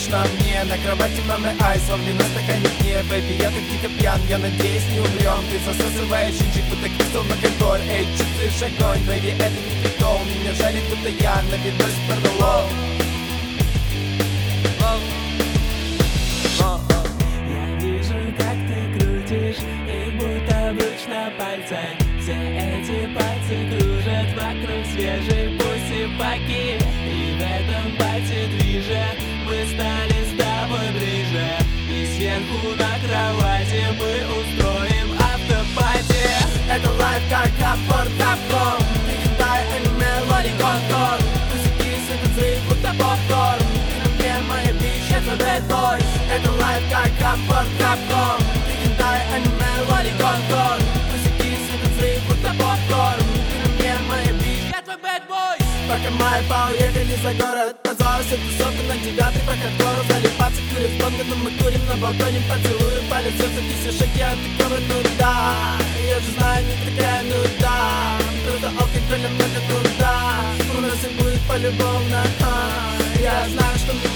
ночь на мне. На кровати мамы айс, во мне на стакане дне. Бэйби, я так дико пьян, я надеюсь, не умрем. Ты засасываешь инжик, будто кристалл на контроль. Эй, чувствуешь огонь, бэйби, это не прикол. Меня жалит, будто я на видно супернолов. Я вижу, как ты крутишь их, будто бруч на пальце. Все эти пальцы кружат вокруг свежей пуси-паки. И в этом пальце движе мы стали с тобой ближе. И сверху на кровати мы устроим автопати. Это лайф как капор, капком. Ты кидай аниме, лоли, контор. Пусики сыпят взрыв, будто попкорн. Ты на мне моя бич, я твой бэдбой. Это лайф как капор, капком. Ты кидай аниме, лоли, контор. Пусики сыпят взрыв, будто попкорн. Ты на мне моя бич, я твой бэдбой. Пока мои поуехали за город, назвалась эта тусовка на 9-й по хардкору. Залипаться курить бонго, но мы курим на балконе. Поцелуем по лицу, записывай шаги от такого, ну да. Я же знаю, не такая нуда. Просто алкоголя много труда. У нас и будет полюбовно. Я знаю, что мне